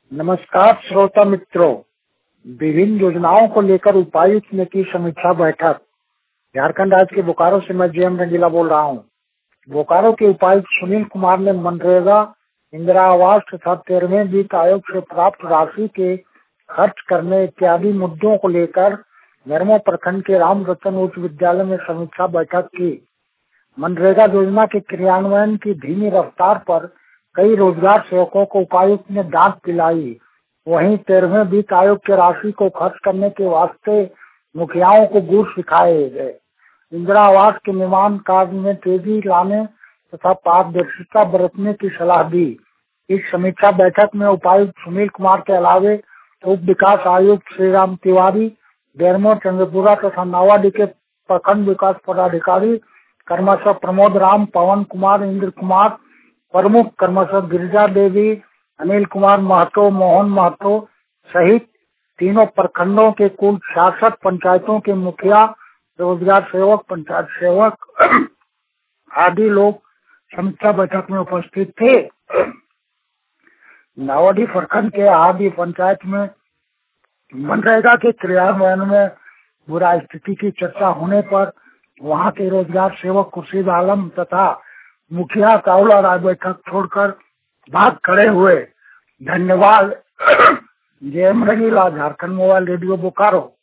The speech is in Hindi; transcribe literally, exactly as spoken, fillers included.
नमस्कार श्रोता मित्रों, विभिन्न योजनाओं को लेकर उपायुक्त ने की समीक्षा बैठक। झारखंड राज्य के बोकारो से मैं जेएम रंगीला बोल रहा हूं। बोकारो के उपायुक्त सुनील कुमार ने मनरेगा, इंदिरा आवास तथा तेरहवें वित्त आयोग से प्राप्त राशि के खर्च करने इत्यादि मुद्दों को लेकर धर्मो प्रखंड के राम रतन उच्च विद्यालय में समीक्षा बैठक की। मनरेगा योजना के क्रियान्वयन की धीमी रफ्तार पर कई रोजगार सेवकों को उपायुक्त ने डांट पिलाई। वहीं तेरहवें वित्त आयोग की राशि को खर्च करने के वास्ते मुखियाओं को गुर सिखाए गए। इंदिरा आवास के निर्माण कार्य में तेजी लाने तथा पारदर्शिता बरतने की सलाह दी। इस समीक्षा बैठक में उपायुक्त सुनील कुमार के अलावे उप विकास आयुक्त श्री राम तिवारी, बेरमो, चंद्रपुरा तथा नावाडी के प्रखंड विकास पदाधिकारी क्रमशः प्रमोद राम, पवन कुमार, इंद्र कुमार प्रमुख, क्रमशः गिरिजा देवी, अनिल कुमार महतो, मोहन महतो सहित तीनों प्रखंडों के कुल छियासठ पंचायतों के मुखिया, रोजगार सेवक, पंचायत सेवक आदि लोग समीक्षा बैठक में उपस्थित थे। नावाडी प्रखंड के आदि पंचायत में मनरेगा के क्रियान्वयन में बुरा स्थिति की चर्चा होने पर वहां के रोजगार सेवक खुर्शीद आलम तथा मुखिया काउला राय बैठक छोड़कर भाग खड़े हुए। धन्यवाद। JM Rangila, Jharkhand mobile radio Bokaro.